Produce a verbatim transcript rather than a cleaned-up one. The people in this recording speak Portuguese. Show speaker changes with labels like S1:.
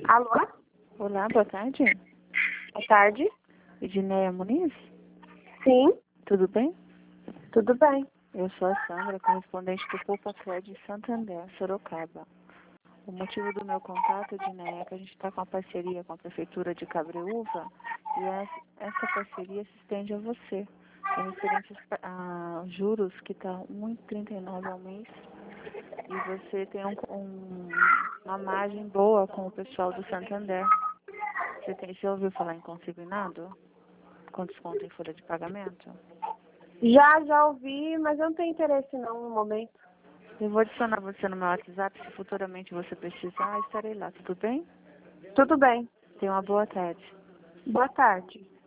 S1: Alô?
S2: Olá, boa tarde.
S1: Boa tarde.
S2: Edneia Muniz?
S1: Sim,
S2: Tudo bem?
S1: tudo bem.
S2: Eu sou a Sandra, correspondente do Poupa Crédito Santander, Sorocaba. O motivo do meu contato, Edneia, é que a gente está com uma parceria com a Prefeitura de Cabreúva e essa, essa parceria se estende a você. É referente a juros que está um vírgula trinta e nove ao mês e você tem um, um, uma margem boa com o pessoal do Santander. Você, tem, você ouviu falar em consignado? Com desconto em folha de pagamento?
S1: Já, já ouvi, mas eu não tenho interesse não no momento.
S2: Eu vou adicionar você no meu WhatsApp, se futuramente você precisar, estarei lá, tudo bem?
S1: Tudo bem.
S2: Tenha uma boa tarde.
S1: Boa tarde.